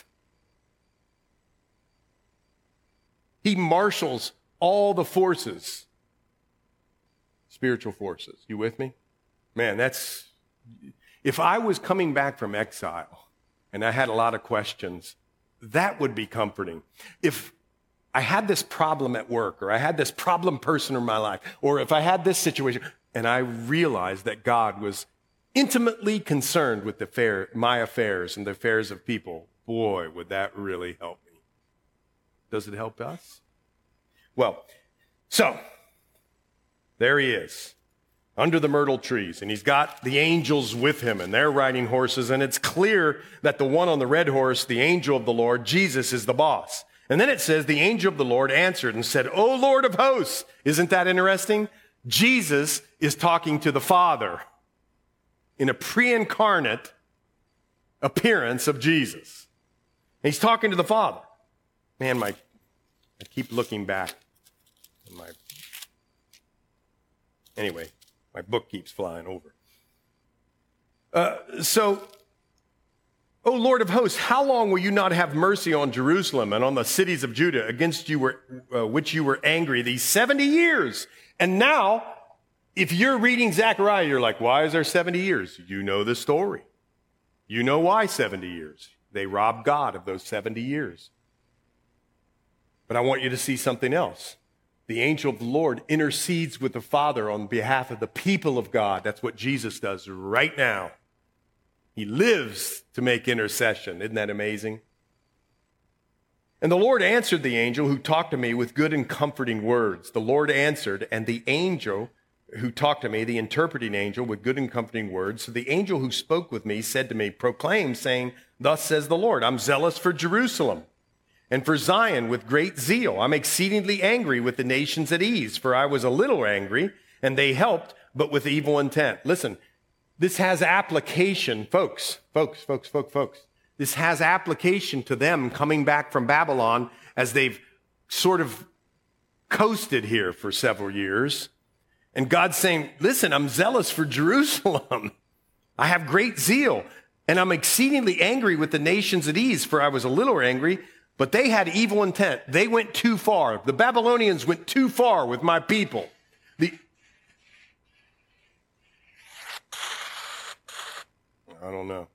He marshals all the forces, spiritual forces. You with me? Man, that's, if I was coming back from exile and I had a lot of questions, that would be comforting. If I had this problem at work, or I had this problem person in my life, or if I had this situation, and I realized that God was intimately concerned with the affair, my affairs and the affairs of people, boy, would that really help me. Does it help us? Well, so there he is, under the myrtle trees, and he's got the angels with him, and they're riding horses, and it's clear that the one on the red horse, the angel of the Lord, Jesus, is the boss. And then it says, the angel of the Lord answered and said, O Lord of hosts. Isn't that interesting? Jesus is talking to the Father in a pre-incarnate appearance of Jesus. And he's talking to the Father. Man, my, I keep looking back. My, anyway, my book keeps flying over. Uh, so, O Lord of hosts, how long will you not have mercy on Jerusalem and on the cities of Judah against you were, uh, which you were angry these seventy years? And now, if you're reading Zechariah, you're like, why is there seventy years? You know the story. You know why seventy years. They robbed God of those seventy years. But I want you to see something else. The angel of the Lord intercedes with the Father on behalf of the people of God. That's what Jesus does right now. He lives to make intercession. Isn't that amazing? And the Lord answered the angel who talked to me with good and comforting words. The Lord answered, and the angel who talked to me, the interpreting angel, with good and comforting words. So the angel who spoke with me said to me, proclaim, saying, thus says the Lord, I'm zealous for Jerusalem and for Zion with great zeal. I'm exceedingly angry with the nations at ease, for I was a little angry, and they helped, but with evil intent. Listen, this has application, folks, folks, folks, folks, folks. This has application to them coming back from Babylon as they've sort of coasted here for several years. And God's saying, listen, I'm zealous for Jerusalem. I have great zeal, and I'm exceedingly angry with the nations at ease, for I was a little angry, but they had evil intent. They went too far. The Babylonians went too far with my people. The I don't know.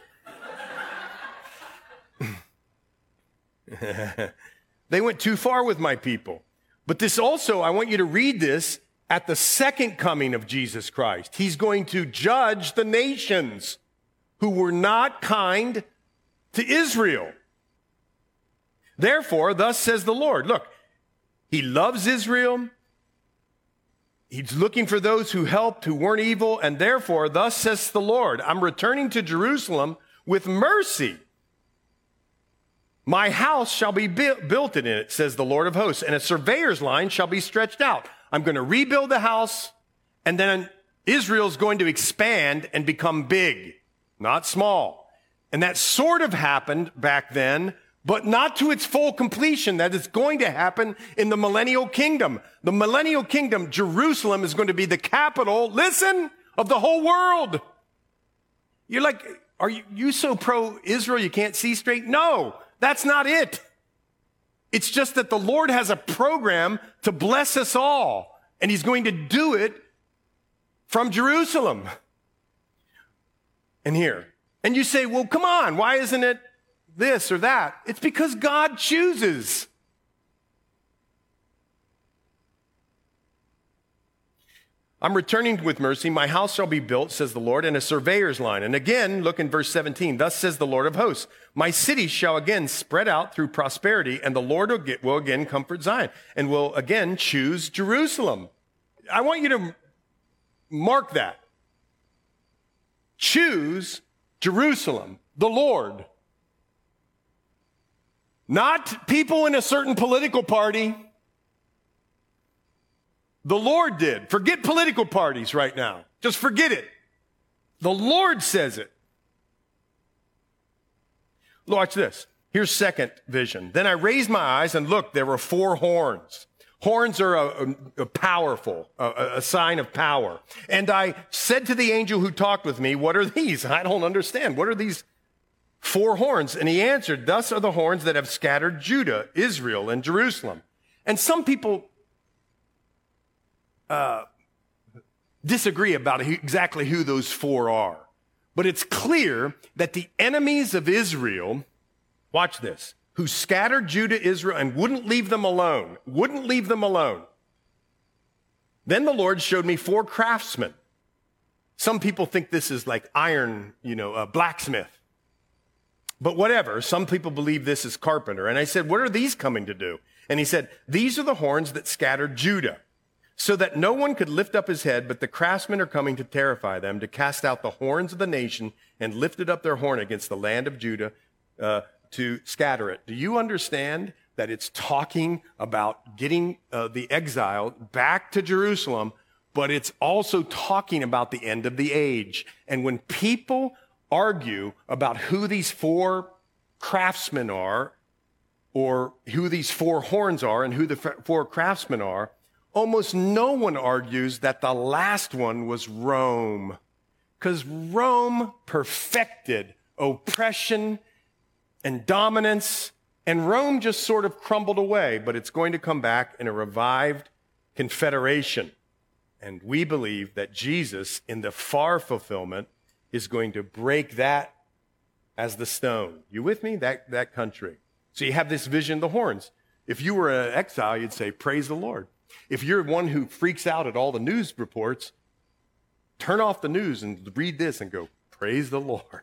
They went too far with my people. But this also, I want you to read this at the second coming of Jesus Christ. He's going to judge the nations who were not kind to Israel. Therefore, thus says the Lord, look, he loves Israel. He's looking for those who helped, who weren't evil. And therefore, thus says the Lord, I'm returning to Jerusalem with mercy. My house shall be built in it, says the Lord of hosts, and a surveyor's line shall be stretched out. I'm going to rebuild the house, and then Israel's going to expand and become big, not small. And that sort of happened back then, but not to its full completion. That is going to happen in the millennial kingdom. The millennial kingdom, Jerusalem is going to be the capital, listen, of the whole world. You're like, are you, you so pro-Israel you can't see straight? No, that's not it. It's just that the Lord has a program to bless us all, and he's going to do it from Jerusalem. And here. And you say, well, come on, why isn't it this or that? It's because God chooses. I'm returning with mercy. My house shall be built, says the Lord, and a surveyor's line. And again, look in verse seventeen. Thus says the Lord of hosts, my city shall again spread out through prosperity, and the Lord will, get, will again comfort Zion, and will again choose Jerusalem. I want you to mark that. Choose Jerusalem, the Lord. Not people in a certain political party. The Lord did. Forget political parties right now. Just forget it. The Lord says it. Watch this. Here's second vision. Then I raised my eyes and looked, there were four horns. Horns are a, a, a powerful, a, a sign of power. And I said to the angel who talked with me, what are these? I don't understand. What are these four horns? And he answered, thus are the horns that have scattered Judah, Israel, and Jerusalem. And some people Uh, disagree about exactly who those four are. But it's clear that the enemies of Israel, watch this, who scattered Judah, Israel, and wouldn't leave them alone, wouldn't leave them alone. Then the Lord showed me four craftsmen Some people think this is like iron, you know, a blacksmith. But whatever, some people believe this is carpenter. And I said, what are these coming to do? And he said, these are the horns that scattered Judah, so that no one could lift up his head, but the craftsmen are coming to terrify them, to cast out the horns of the nation and lifted up their horn against the land of Judah uh, to scatter it. Do you understand that it's talking about getting uh, the exile back to Jerusalem, but it's also talking about the end of the age? And when people argue about who these four craftsmen are, or who these four horns are and who the four craftsmen are, almost no one argues that the last one was Rome, because Rome perfected oppression and dominance, and Rome just sort of crumbled away, but it's going to come back in a revived confederation. And we believe that Jesus, in the far fulfillment, is going to break that as the stone. You with me? That, that country. So you have this vision of the horns. If you were an exile, you'd say, praise the Lord. If you're one who freaks out at all the news reports, turn off the news and read this and go, praise the Lord.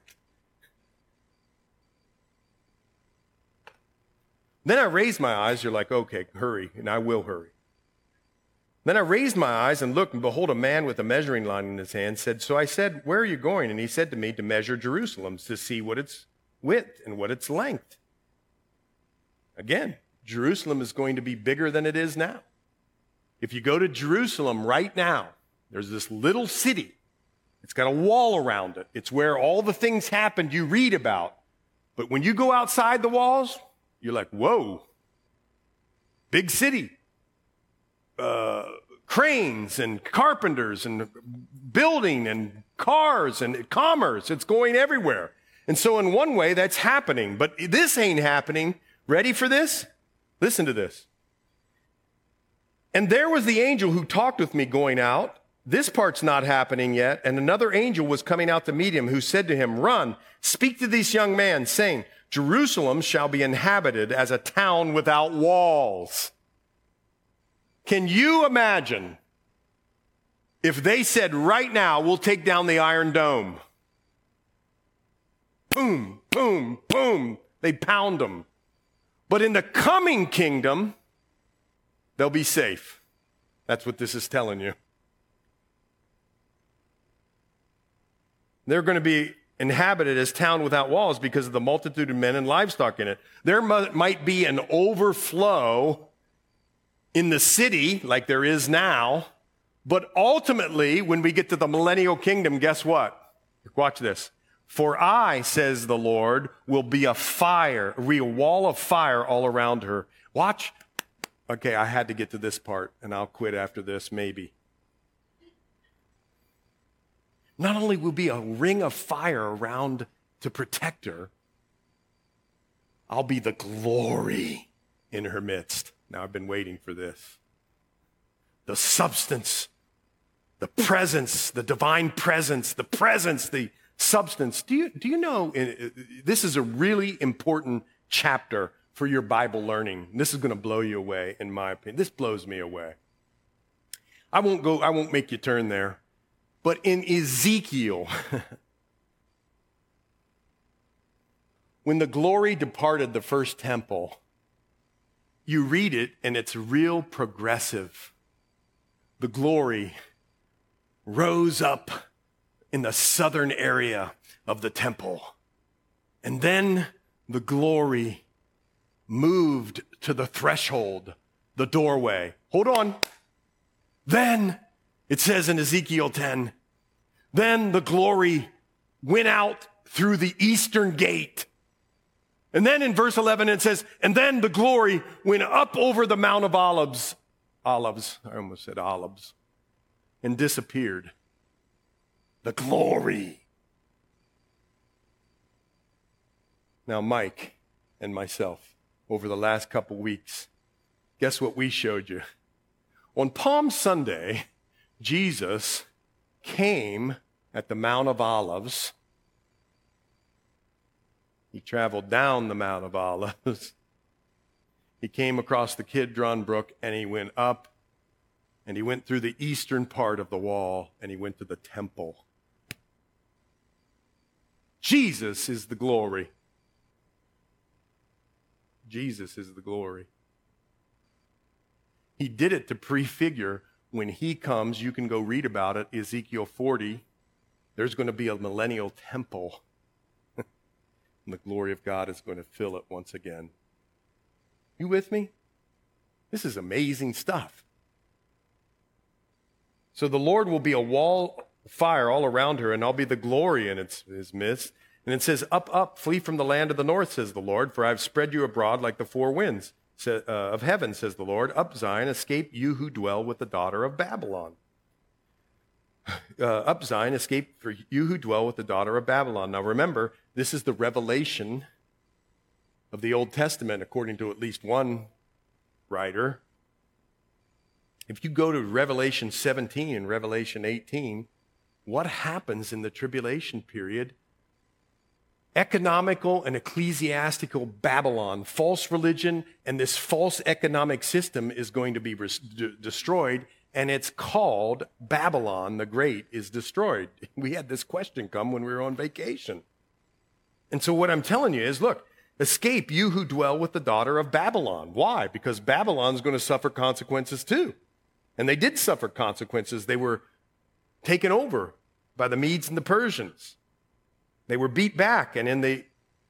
Then I raised my eyes. You're like, okay, hurry, and I will hurry. Then I raised my eyes and looked, and behold, a man with a measuring line in his hand said, so I said, where are you going? And he said to me, to measure Jerusalem, to see what its width and what its length. Again, Jerusalem is going to be bigger than it is now. If you go to Jerusalem right now, there's this little city. It's got a wall around it. It's where all the things happened you read about. But when you go outside the walls, you're like, whoa, big city. Uh, cranes and carpenters and building and cars and commerce. It's going everywhere. And so in one way, that's happening. But this ain't happening. Ready for this? Listen to this. And there was the angel who talked with me going out. This part's not happening yet. And another angel was coming out to meet him, who said to him, run, speak to this young man, saying, Jerusalem shall be inhabited as a town without walls. Can you imagine if they said right now, we'll take down the Iron Dome? Boom, boom, boom. They pound them. But in the coming kingdom, they'll be safe. That's what this is telling you. They're going to be inhabited as town without walls because of the multitude of men and livestock in it. There might be an overflow in the city like there is now, but ultimately, when we get to the millennial kingdom, guess what? Watch this. For I, says the Lord, will be a fire, a wall of fire all around her. Watch. Okay, I had to get to this part, and I'll quit after this, maybe. Not only will be a ring of fire around to protect her, I'll be the glory in her midst. Now, I've been waiting for this. The substance, the presence, the divine presence, the presence, the substance. Do you, do you know, this is a really important chapter for your Bible learning. This is going to blow you away, in my opinion. This blows me away. I won't go, I won't make you turn there. But in Ezekiel, when the glory departed the first temple, you read it and it's real progressive. The glory rose up in the southern area of the temple. And then the glory moved to the threshold, the doorway. Hold on. Then, it says in Ezekiel ten, then the glory went out through the eastern gate. And then in verse eleven, it says, and then the glory went up over the Mount of Olives, olives, I almost said olives, and disappeared. The glory. Now, Mike and myself, over the last couple weeks, guess what we showed you? On Palm Sunday, Jesus came at the Mount of Olives. He traveled down the Mount of Olives. He came across the Kidron Brook, and he went up, and he went through the eastern part of the wall, and he went to the temple. Jesus is the glory. Jesus is the glory. He did it to prefigure when he comes. You can go read about it, Ezekiel forty. There's going to be a millennial temple. And the glory of God is going to fill it once again. You with me? This is amazing stuff. So the Lord will be a wall of fire all around her, and I'll be the glory in its, his midst. And it says, up, up, flee from the land of the north, says the Lord, for I've spread you abroad like the four winds of heaven, says the Lord. Up, Zion, escape you who dwell with the daughter of Babylon. Uh, up, Zion, escape for you who dwell with the daughter of Babylon. Now remember, this is the revelation of the Old Testament, according to at least one writer. If you go to Revelation seventeen and Revelation eighteen, what happens in the tribulation period? Economical and ecclesiastical Babylon, false religion, and this false economic system is going to be res- d- destroyed, and it's called Babylon the Great is destroyed. We had this question come when we were on vacation. And so what I'm telling you is, look, escape you who dwell with the daughter of Babylon. Why? Because Babylon's going to suffer consequences too. And they did suffer consequences. They were taken over by the Medes and the Persians. They were beat back, and in the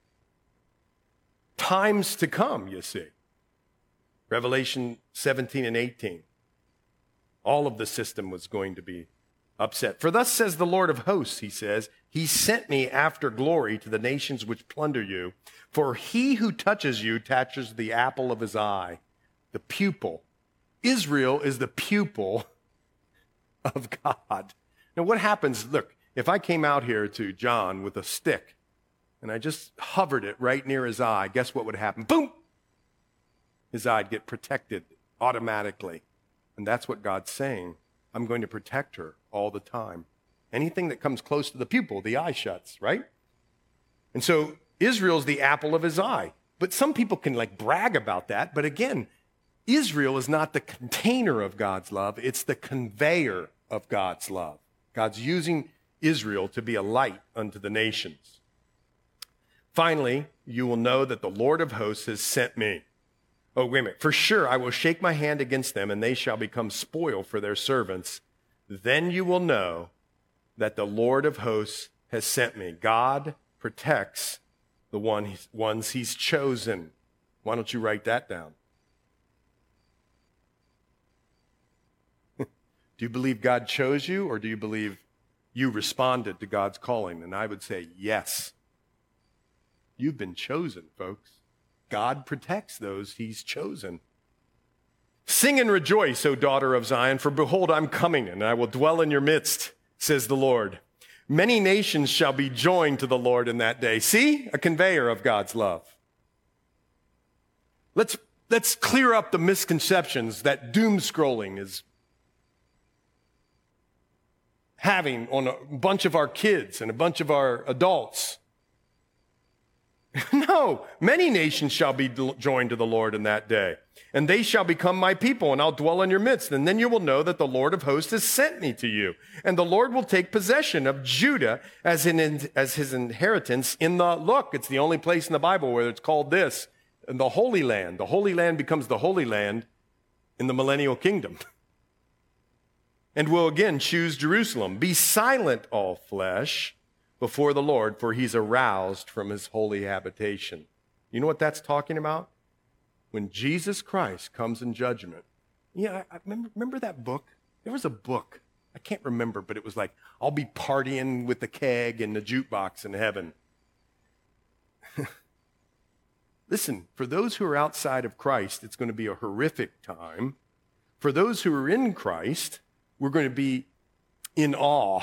times to come, you see, Revelation seventeen and eighteen, all of the system was going to be upset. For thus says the Lord of hosts, he says, he sent me after glory to the nations which plunder you. For he who touches you touches the apple of his eye, the pupil. Israel is the pupil of God. Now what happens, look, if I came out here to John with a stick and I just hovered it right near his eye, guess what would happen? Boom! His eye'd get protected automatically. And that's what God's saying. I'm going to protect her all the time. Anything that comes close to the pupil, the eye shuts, right? And so Israel's the apple of his eye. But some people can like brag about that. But again, Israel is not the container of God's love. It's the conveyor of God's love. God's using Israel to be a light unto the nations. Finally, you will know that the Lord of hosts has sent me. Oh, wait a minute. For sure, I will shake my hand against them, and they shall become spoil for their servants. Then you will know that the Lord of hosts has sent me. God protects the one he's, ones he's chosen. Why don't you write that down? Do you believe God chose you, or do you believe you responded to God's calling? And I would say, yes. You've been chosen, folks. God protects those he's chosen. Sing and rejoice, O daughter of Zion, for behold, I'm coming, and I will dwell in your midst, says the Lord. Many nations shall be joined to the Lord in that day. See, a conveyor of God's love. Let's, let's clear up the misconceptions that doom scrolling is having on a bunch of our kids and a bunch of our adults. No, many nations shall be joined to the Lord in that day, and they shall become my people, and I'll dwell in your midst. And then you will know that the Lord of hosts has sent me to you. And the Lord will take possession of Judah as, in, as his inheritance in the, look, it's the only place in the Bible where it's called this, in the Holy Land. The Holy Land becomes the Holy Land in the millennial kingdom. And will again choose Jerusalem. Be silent, all flesh, before the Lord, for he's aroused from his holy habitation. You know what that's talking about? When Jesus Christ comes in judgment. Yeah, I, I remember, remember that book? There was a book. I can't remember, but it was like, I'll be partying with the keg and the jukebox in heaven. Listen, for those who are outside of Christ, it's going to be a horrific time. For those who are in Christ, we're going to be in awe.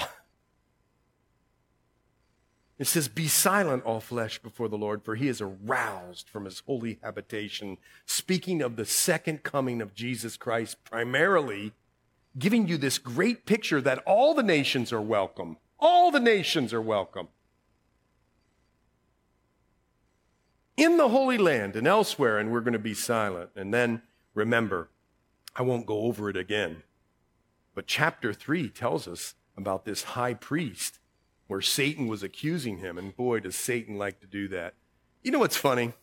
It says, be silent, all flesh, before the Lord, for he is aroused from his holy habitation. Speaking of the second coming of Jesus Christ, primarily giving you this great picture that all the nations are welcome. All the nations are welcome. In the Holy Land and elsewhere, and we're going to be silent. And then, remember, I won't go over it again, but chapter three tells us about this high priest. where Satan was accusing him. And boy, does Satan like to do that. You know what's funny?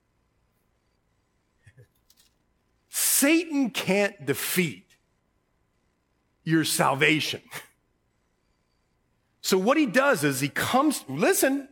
Satan can't defeat your salvation. So what he does is he comes, listen.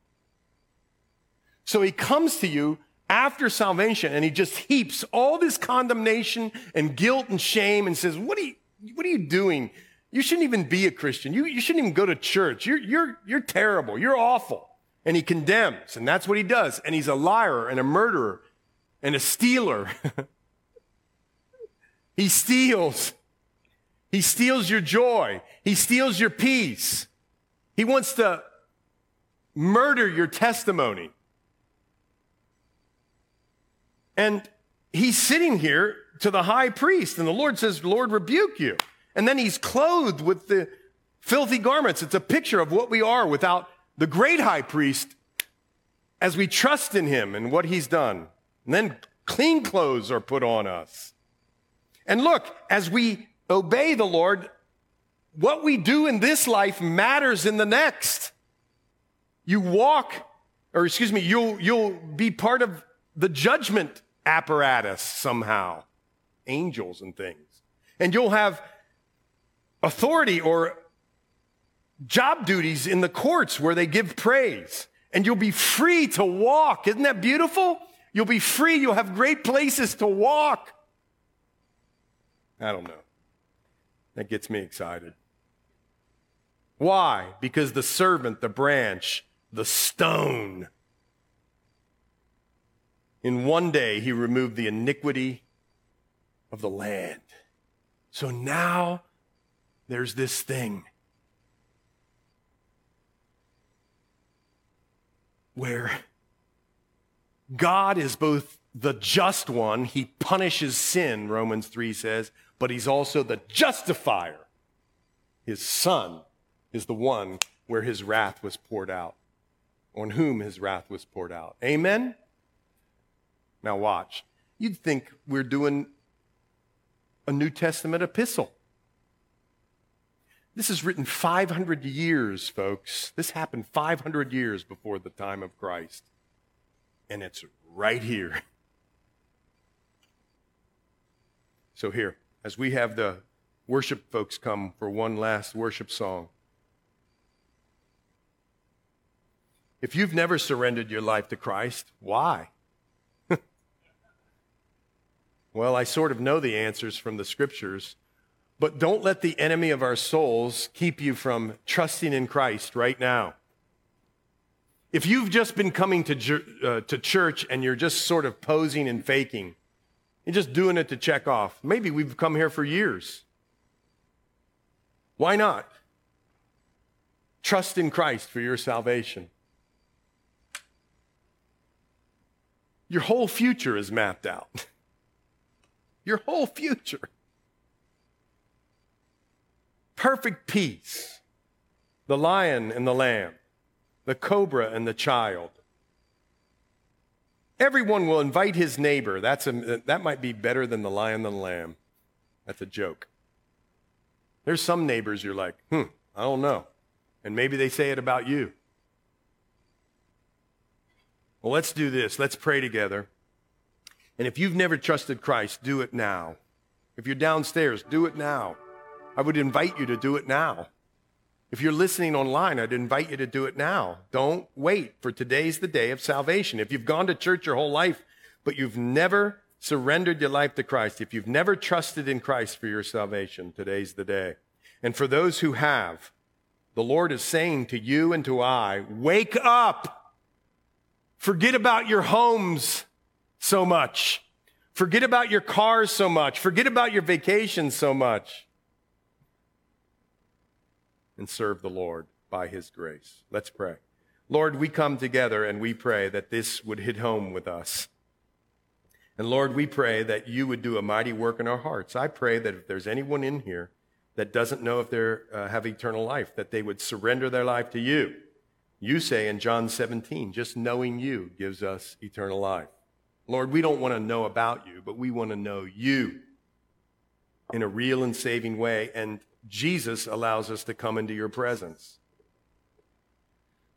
So he comes to you after salvation and he just heaps all this condemnation and guilt and shame and says, what are you, what are you doing? You shouldn't even be a Christian. You, you shouldn't even go to church. You're, you're, you're terrible. You're awful. And he condemns, and that's what he does. And he's a liar and a murderer and a stealer. He steals. He steals your joy. He steals your peace. He wants to murder your testimony. And he's sitting here to the high priest, and the Lord says, Lord, rebuke you. And then he's clothed with the filthy garments. It's a picture of what we are without the great high priest as we trust in him and what he's done. And then clean clothes are put on us. And look, as we obey the Lord, what we do in this life matters in the next. You walk, or excuse me, you'll, you'll be part of the judgment apparatus somehow, angels and things. And you'll have authority or job duties in the courts where they give praise. And you'll be free to walk. Isn't that beautiful? You'll be free. You'll have great places to walk. I don't know. That gets me excited. Why? Because the servant, the branch, the stone, in one day he removed the iniquity of the land. So now there's this thing where God is both the just one, he punishes sin, Romans three says, but he's also the justifier. His son is the one where his wrath was poured out, on whom his wrath was poured out. Amen? Now watch. You'd think we're doing a New Testament epistle. This is written five hundred years, folks. This happened five hundred years before the time of Christ. And it's right here. So here, as we have the worship folks come for one last worship song. If you've never surrendered your life to Christ, why? Well, I sort of know the answers from the scriptures. But don't let the enemy of our souls keep you from trusting in Christ right now. If you've just been coming to, uh, to church and you're just sort of posing and faking, you're just doing it to check off. Maybe we've come here for years. Why not? Trust in Christ for your salvation. Your whole future is mapped out. Your whole future. Perfect peace, the lion and the lamb, the cobra and the child. Everyone will invite his neighbor. That's a, that might be better than the lion and the lamb. That's a joke. There's some neighbors you're like, hmm, I don't know. And maybe they say it about you. Well, let's do this. Let's pray together. And if you've never trusted Christ, do it now. If you're downstairs, do it now. I would invite you to do it now. If you're listening online, I'd invite you to do it now. Don't wait, for today's the day of salvation. If you've gone to church your whole life, but you've never surrendered your life to Christ, if you've never trusted in Christ for your salvation, today's the day. And for those who have, the Lord is saying to you and to I, wake up. Forget about your homes so much. Forget about your cars so much. Forget about your vacations so much. And serve the Lord by his grace. Let's pray. Lord, we come together and we pray that this would hit home with us. And Lord, we pray that you would do a mighty work in our hearts. I pray that if there's anyone in here that doesn't know if they uh, have eternal life, that they would surrender their life to you. You say in John seventeen, just knowing you gives us eternal life. Lord, we don't want to know about you, but we want to know you in a real and saving way. And Jesus allows us to come into your presence.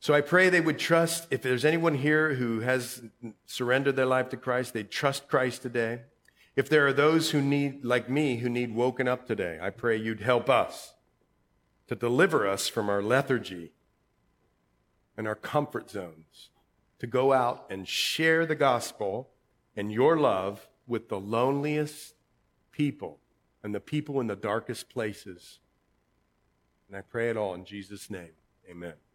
So I pray they would trust. If there's anyone here who has surrendered their life to Christ, they'd trust Christ today. If there are those who need, like me, who need woken up today, I pray you'd help us to deliver us from our lethargy and our comfort zones, to go out and share the gospel and your love with the loneliest people and the people in the darkest places. And I pray it all in Jesus' name. Amen.